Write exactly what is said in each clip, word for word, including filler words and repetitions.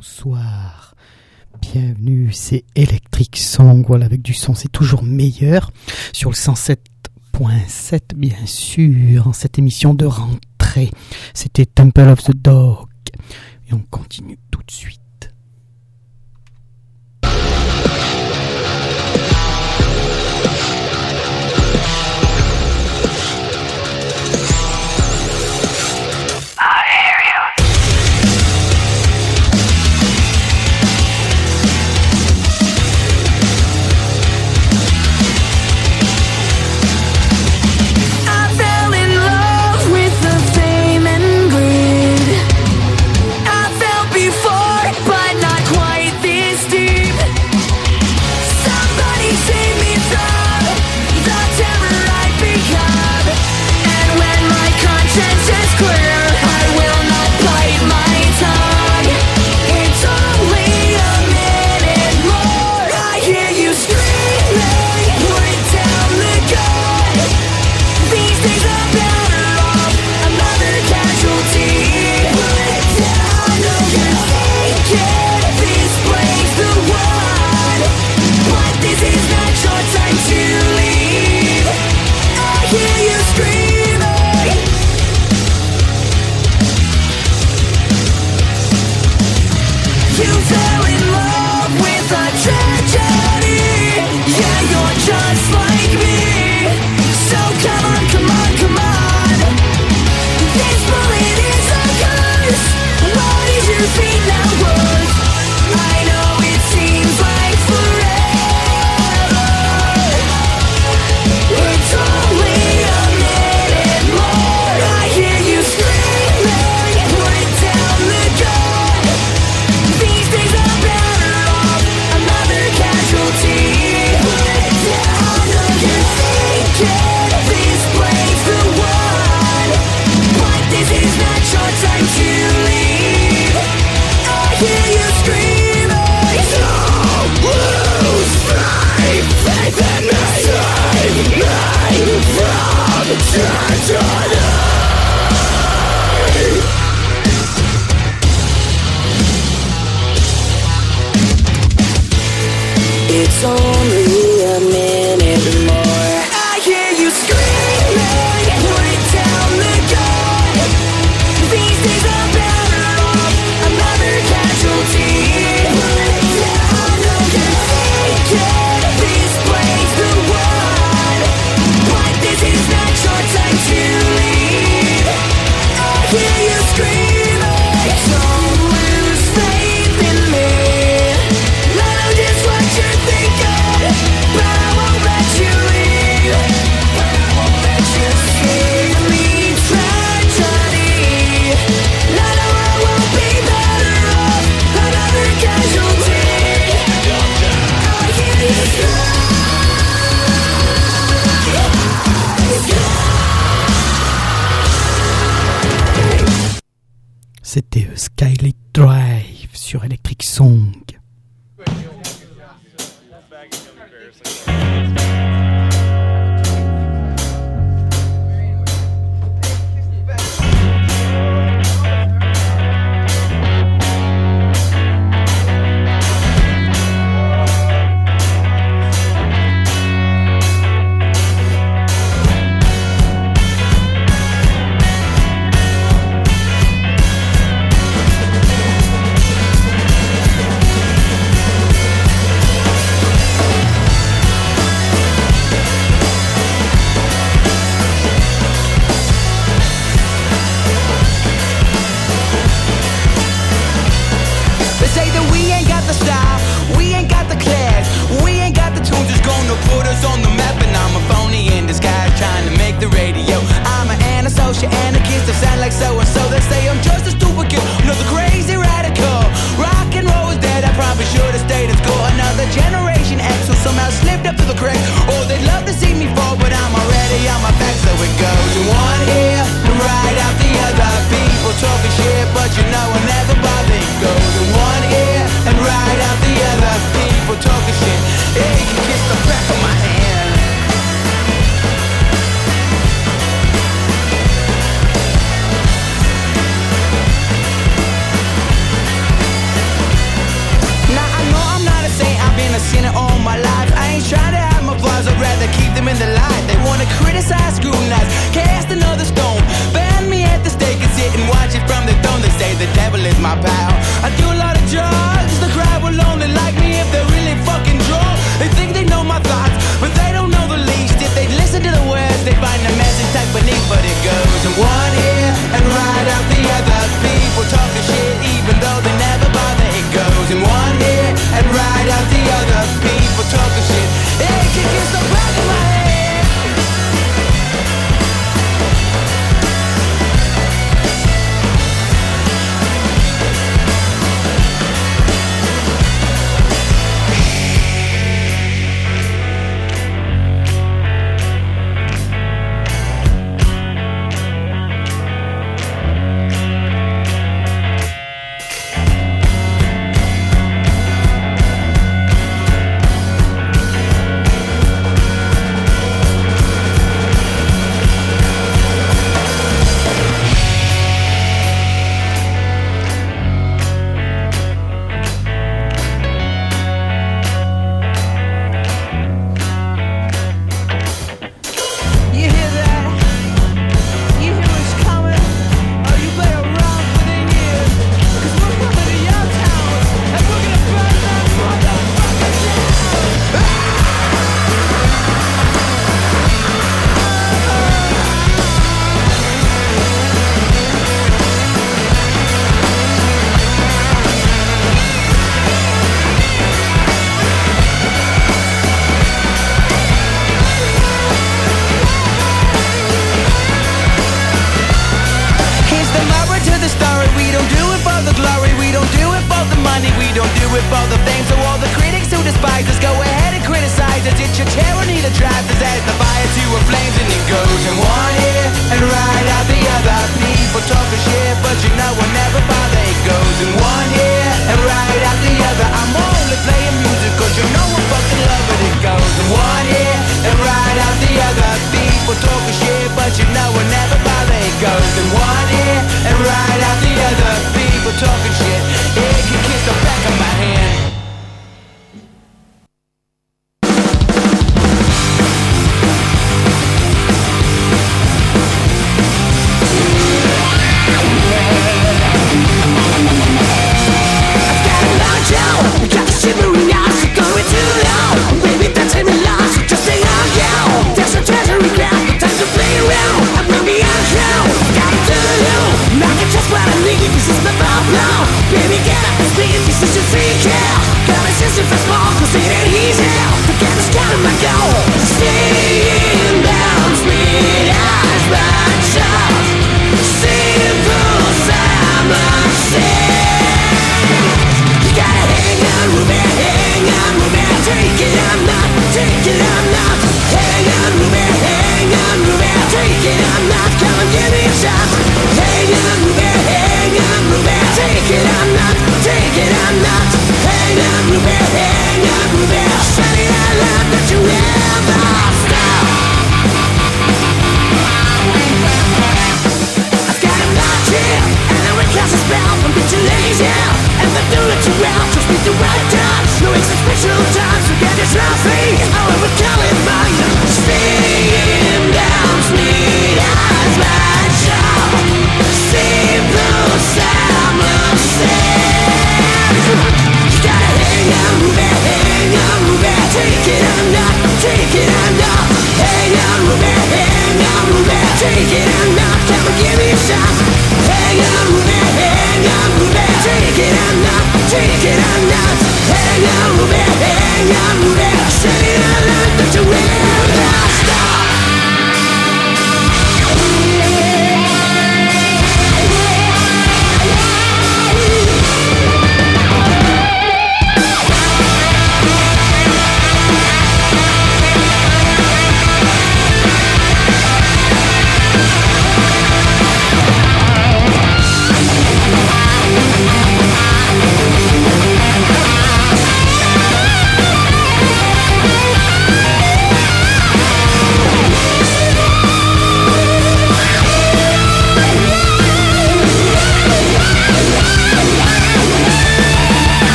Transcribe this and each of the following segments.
bonsoir. Bienvenue, c'est Electric Song. Voilà, avec du son, c'est toujours meilleur. Sur le cent sept point sept, bien sûr, en cette émission de rentrée. C'était Temple of the Dog. Et on continue tout de suite. It's only a minute more. I hear you screaming, put down the gun. These days I'm better off, another casualty. Put it down, no you're thinking this play's the one, but this is not your time to leave. I hear you screaming, don't lose faith in me. I know just what you're thinking, but I won't let you leave. But I won't let you see me tragedy. I know I won't be better off, another casualty. I hear you scream. C'était euh, Skylit Drive sur Electric Song. They say that we ain't got the style, we ain't got the class, we ain't got the tunes that's gonna put us on the map. And I'm a phony in disguise trying to make the radio. I'm an antisocial anarchist, I sound like so-and-so. They say I'm just a stupid kid, another crazy radical. Rock and roll is dead, I probably should have stayed at school. Another generation X who somehow slipped up to the crack. Oh, they'd love to see me fall, but I'm already on my back. So it goes one ear and right out the other. People talking shit, but you know I never bother. It goes one ear and right out the other. People talking shit, hey, you can kiss the back of my hand. devil is my pal. I do a lot of drugs, the crowd will only like me if they're really fucking drunk. They think they know my thoughts, but they don't know the least. If they listen to the words, they find the message tucked beneath. But it goes in one ear and right out the other. People talking shit even though they never bother. It goes in one ear and right out the other. People talking shit, it can kiss the back of my head.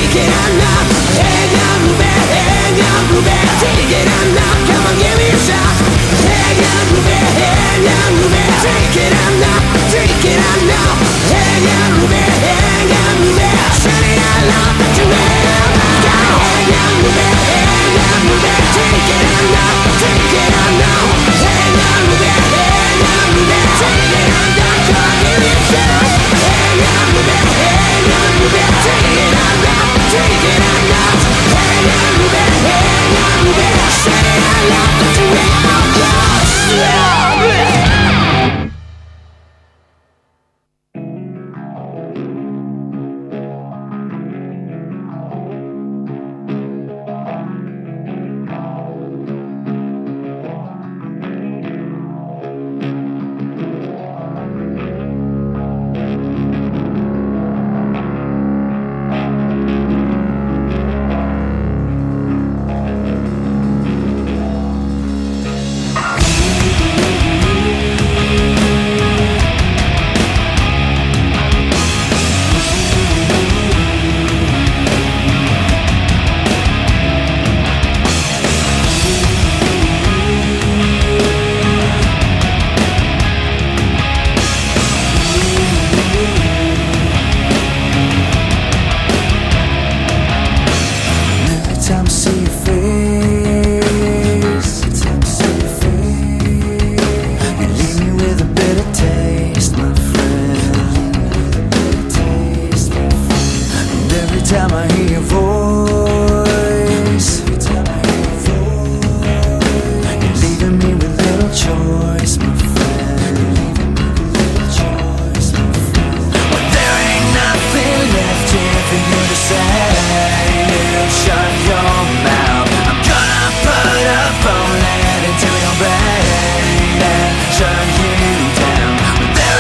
take it out now. Hang on, move it, hang on, move it, take it out now. Come on, give me a shot. Hang on, move it, hang on, move it, take it out now, take it out now. Hang on, move it, hang on, move it, shut it out loud, put your hand out. Hang on, move it, hang on, move it, take it out now, take it out now. Hang on, move it, hang on, move it, take it out now. Come on, give me a shot. Hang on, move it, hang on, move it, take it out now, take it out now. Hang on, move it, hang on, move it, shut it out loud, put your hand out.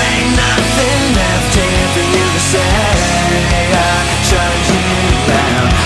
Shut you down.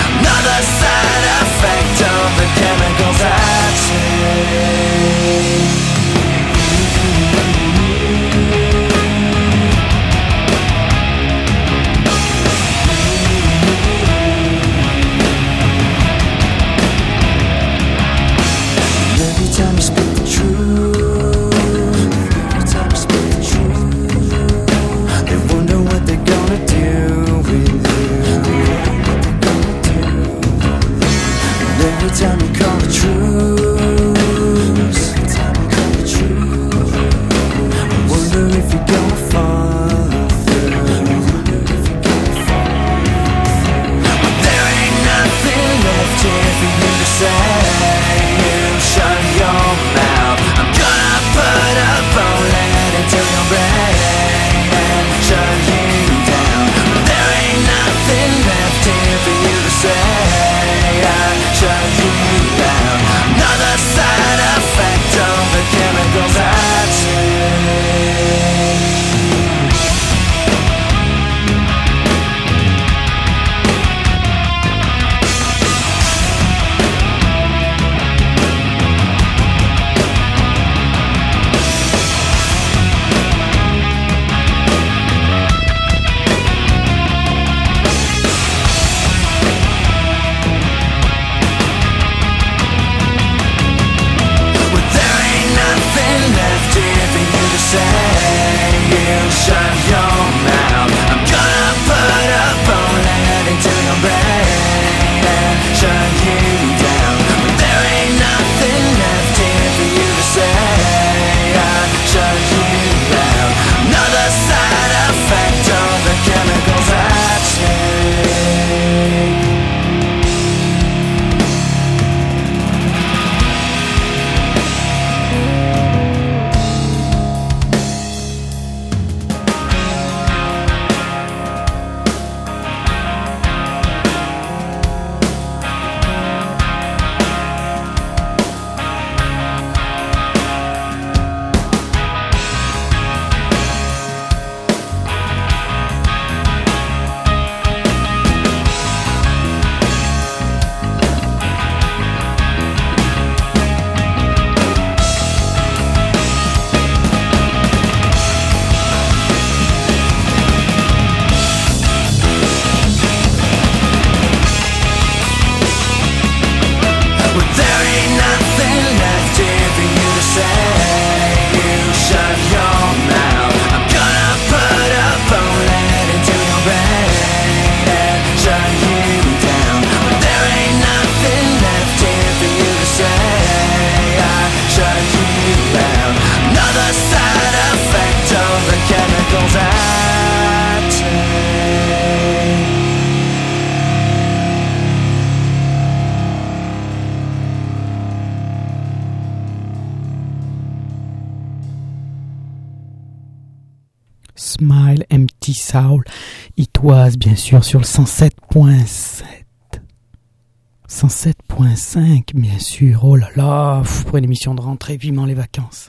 Sea Soul, It Was, bien sûr, sur le cent sept point sept. cent sept point cinq, bien sûr. Oh là là, pff, pour une émission de rentrée, vivement les vacances.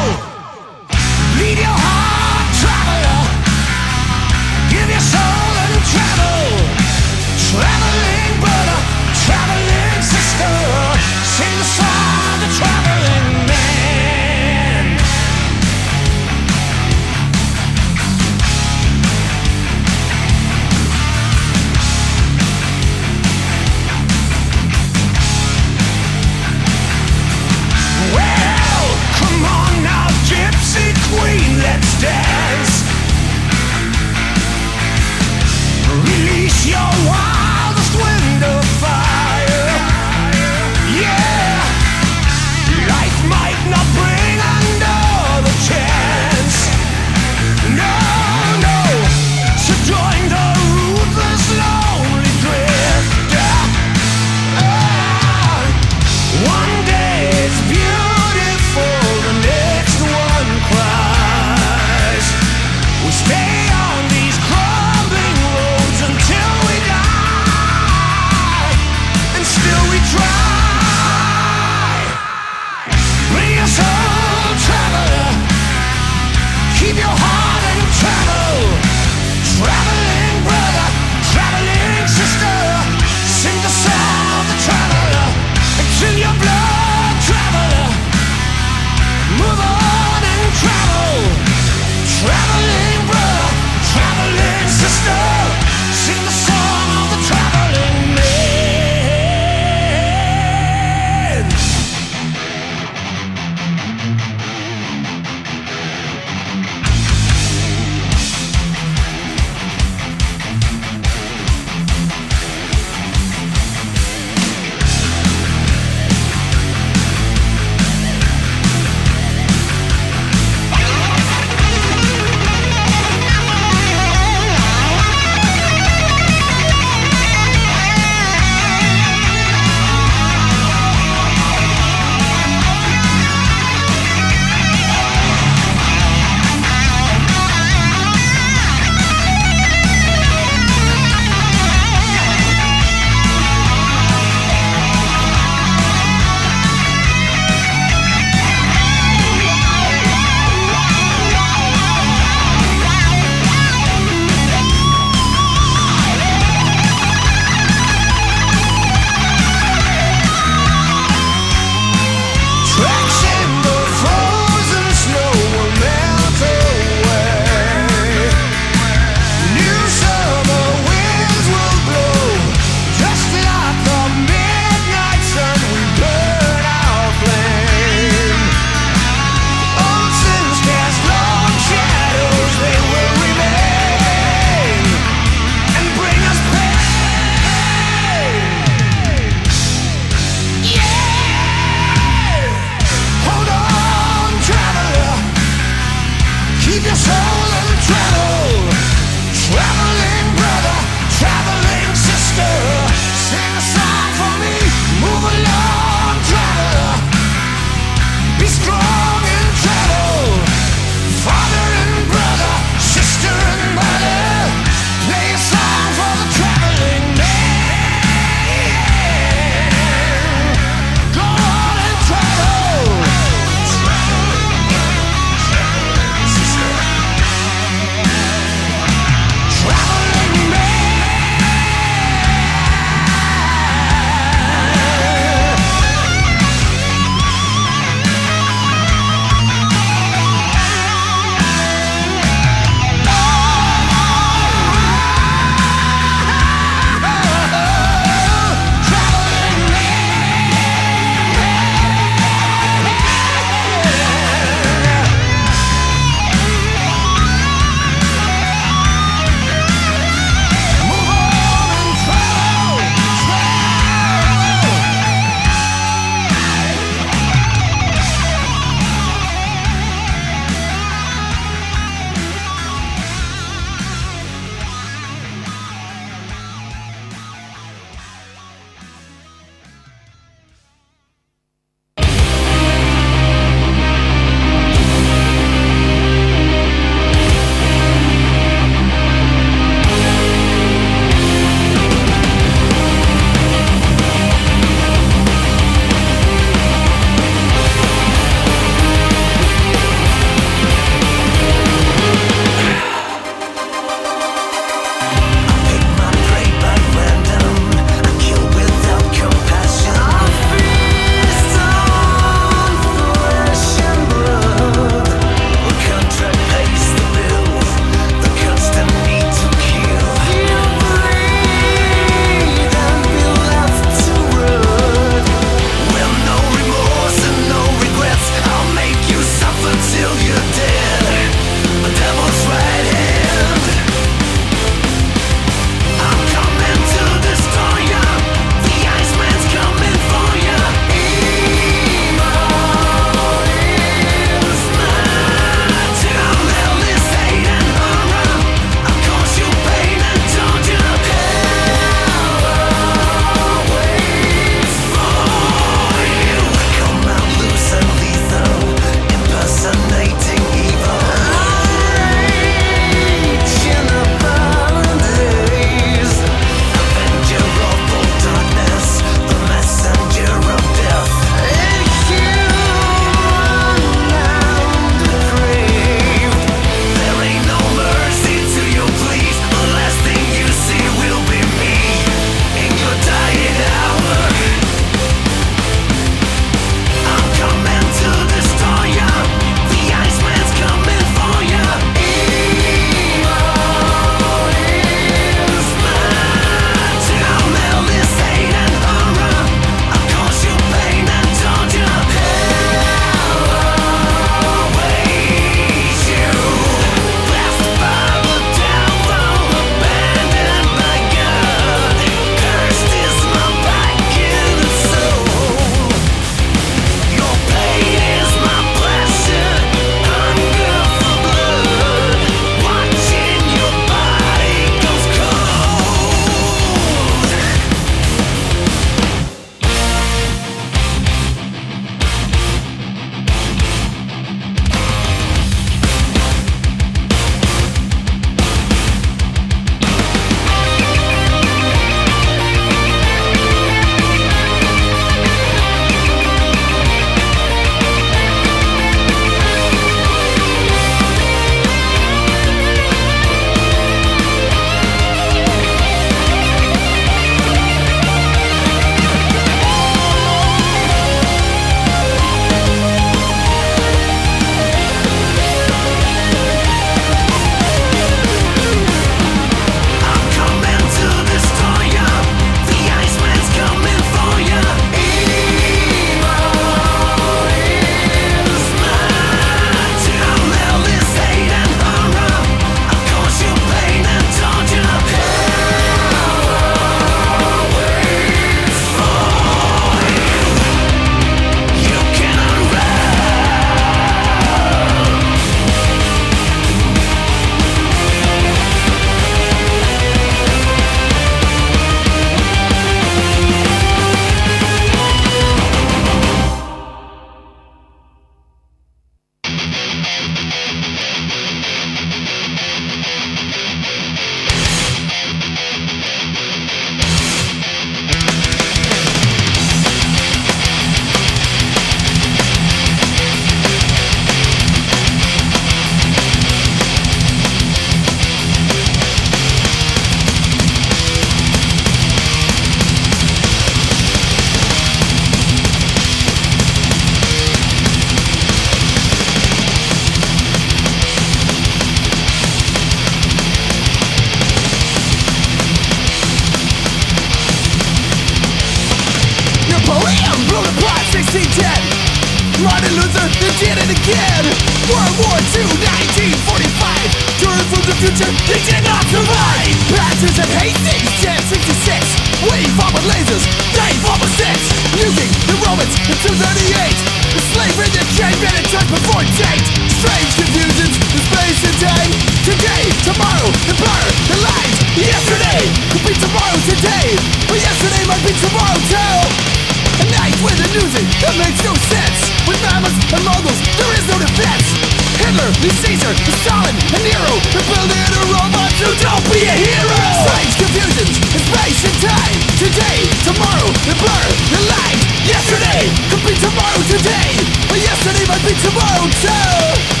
Martin Luther, they did it again. World War Two, nineteen forty-five. Turn from the future, they did not survive. Patches and Hastings, ten sixty-six. We fought with lasers, they fought with sticks. Nuking the Romans in two thirty-eight. The slavery that came in and just before date. Strange confusions, the space and time. Today, tomorrow, the blur, the lines. Yesterday could be tomorrow today, but yesterday might be tomorrow too. A night with a music that makes no sense. With mammoths and Mongols, there is no defense. Hitler, Lee Caesar, Stalin, and Nero. They're building a robot who don't be a hero. Strange confusions in space and time. Today, tomorrow, the blur, the lines. Yesterday could be tomorrow today, but yesterday might be tomorrow too.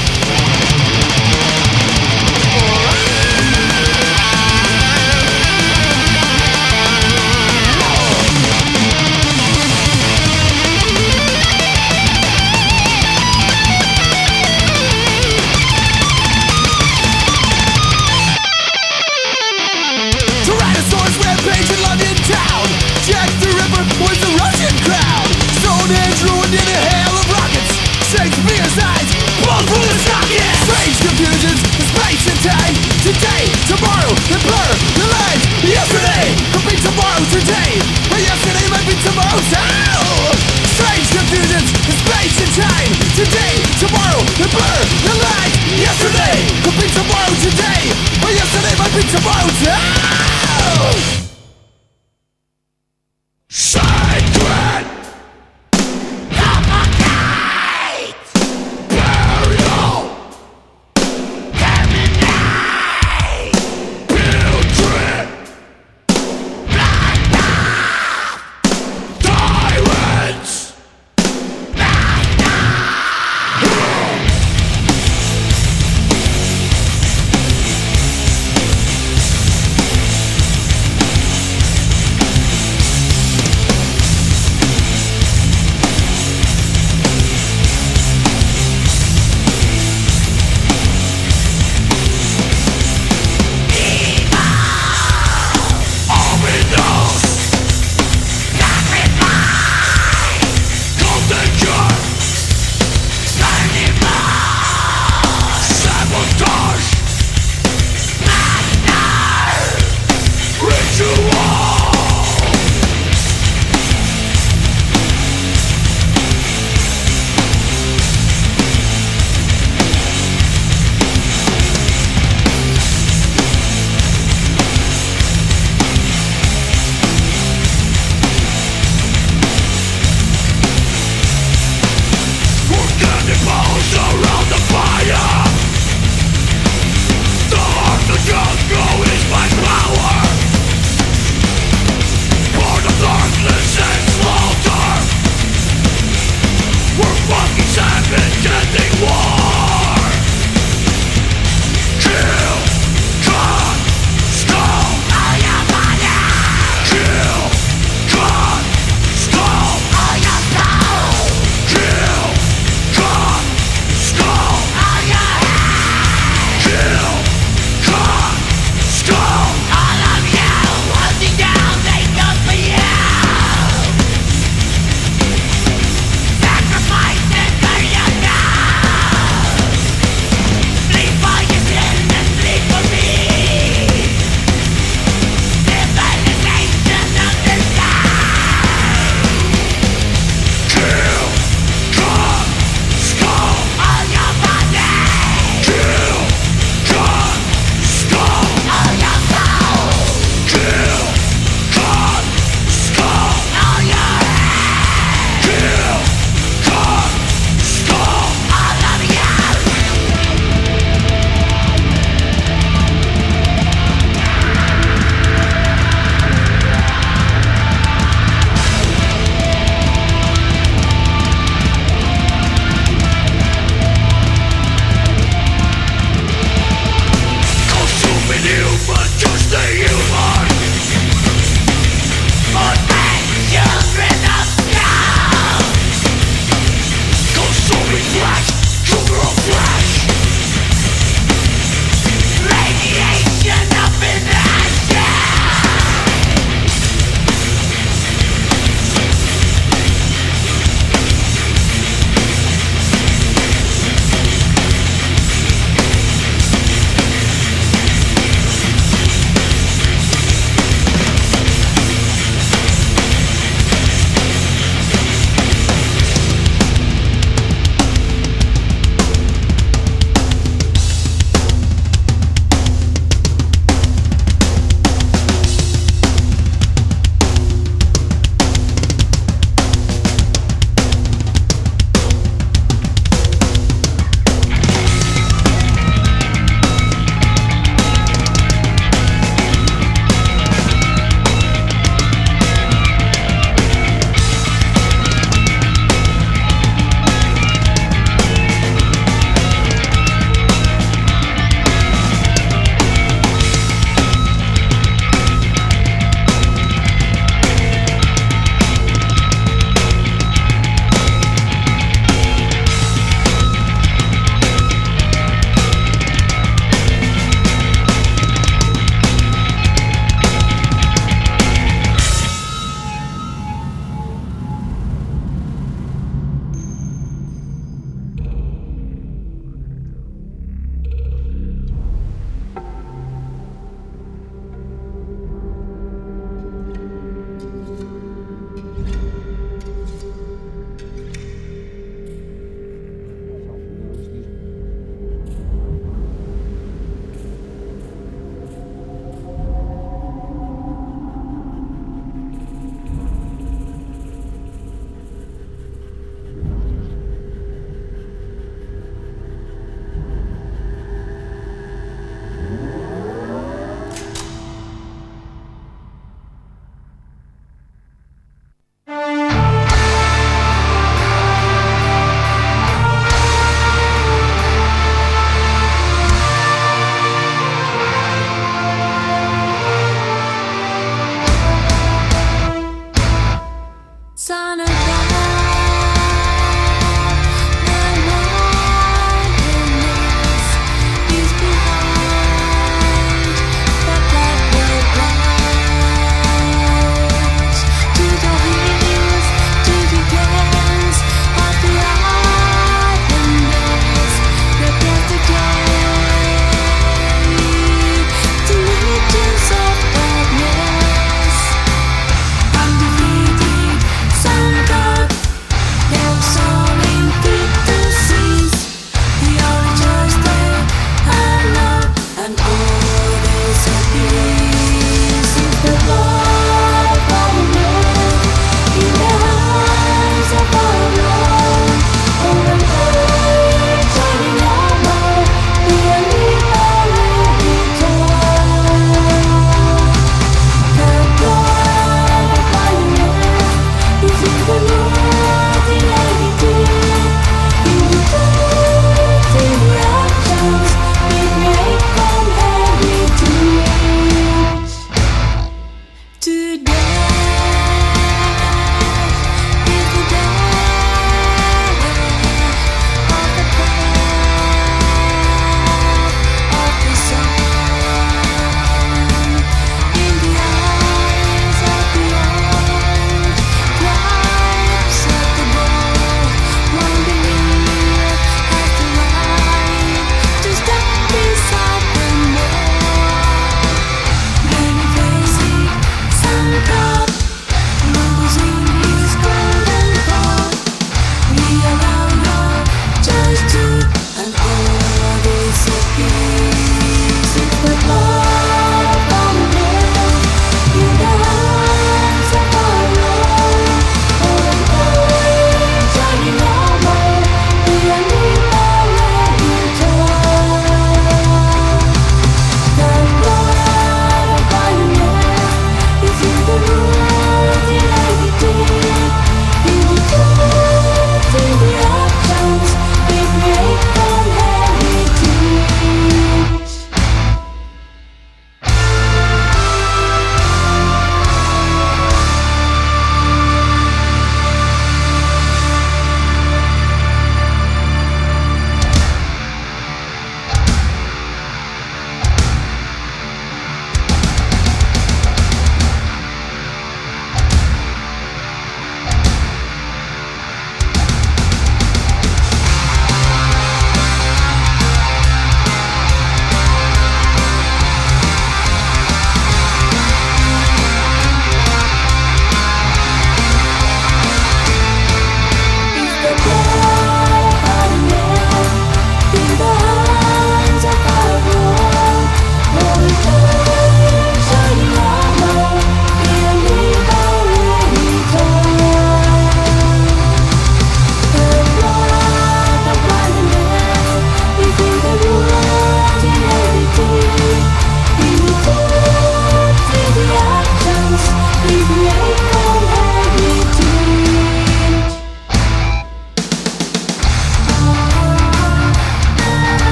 Jack the Ripper was the Russian crowd. Stonehenge ruined in a hail of rockets. Shakespeare's eyes blown through the sockets. Strange confusions in space and time. Today, tomorrow, the blur, the lines. Yesterday could be tomorrow today, but yesterday might be tomorrow too. Strange confusions in space and time. Today, tomorrow, the blur, the lines. Yesterday could be tomorrow today, but yesterday might be tomorrow too. Sacred Suffocate Burial Terminate Putrid Bloodbath Tyrants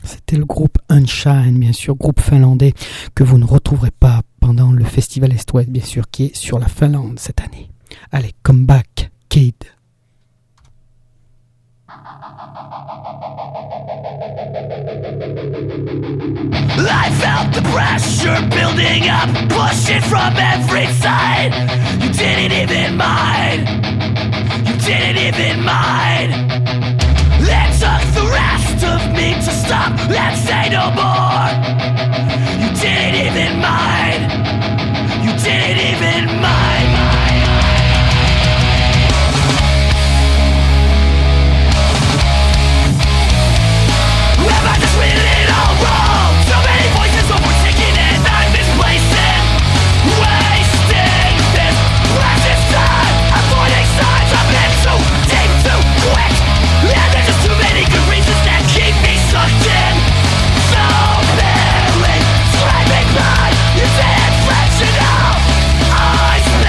C'était le groupe Unshine, bien sûr, groupe finlandais que vous ne retrouverez pas pendant le festival Est-Ouest, bien sûr, qui est sur la Finlande cette année. Allez, come back, Kid. I felt the pressure building up, pushing from every side. You didn't even mind. You didn't even mind. It took the rest of me to stop and say no more. You didn't even mind. You didn't even mind. Am I just reading it all wrong? So many voices overtaking and I'm misplacing, wasting this precious time, avoiding signs. I've been too deep, too quick, and there's just too many good reasons that keep me sucked in. So many scraping by, you did fractional. I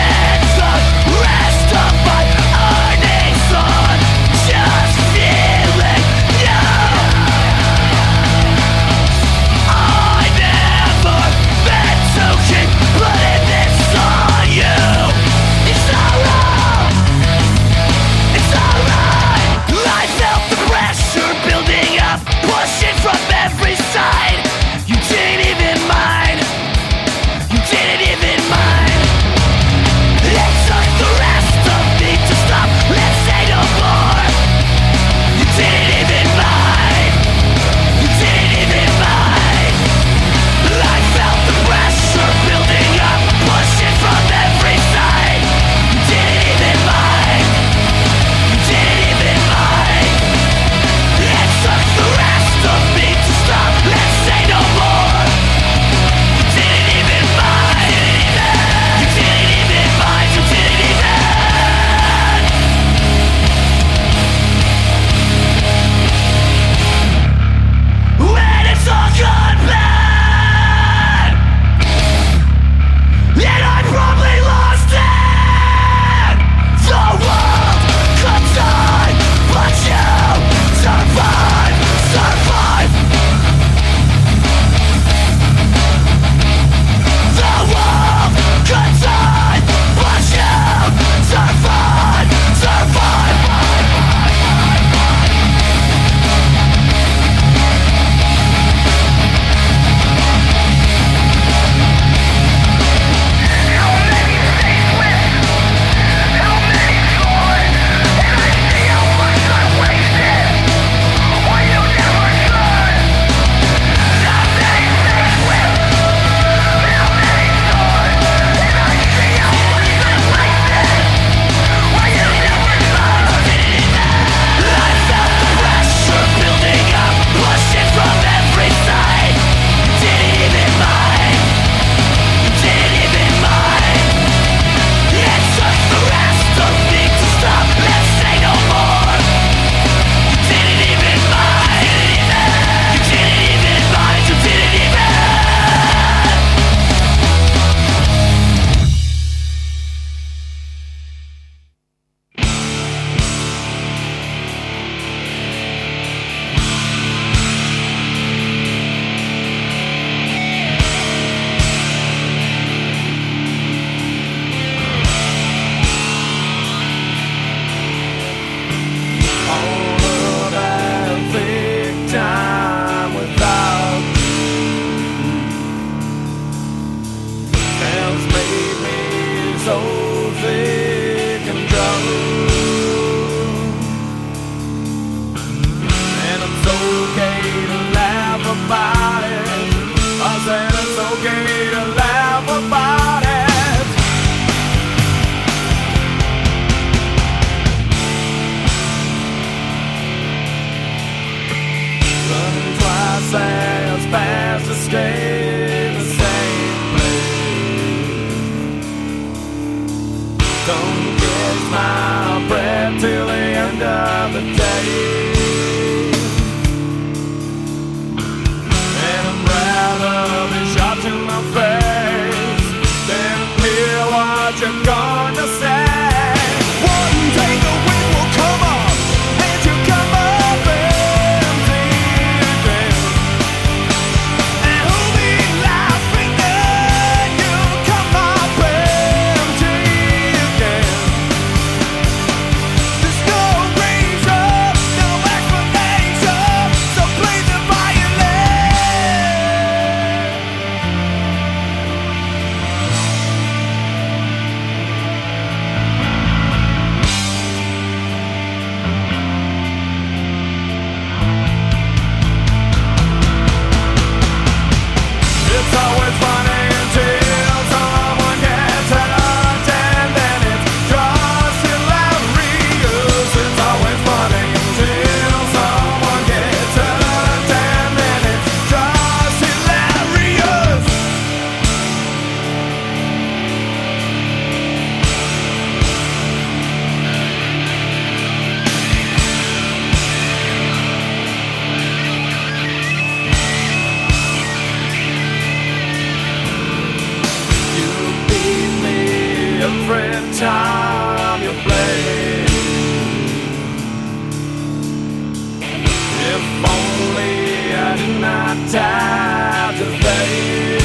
time to fade.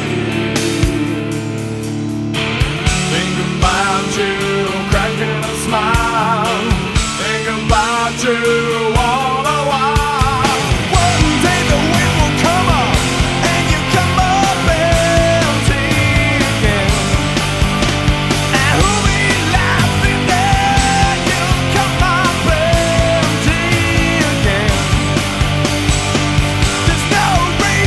Think about you, cracking a smile. Think about you all the while. One day the wind will come up and you come up empty again. And who'll be laughing then? You come up empty again. There's no reason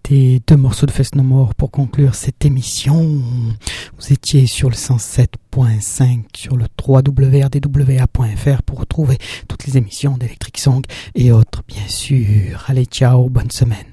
C'était deux morceaux de Fest No More pour conclure cette émission. Vous étiez sur le cent sept point cinq sur le w w w point r d w a point f r pour retrouver toutes les émissions d'Electric Song et autres, bien sûr. Allez, ciao, bonne semaine.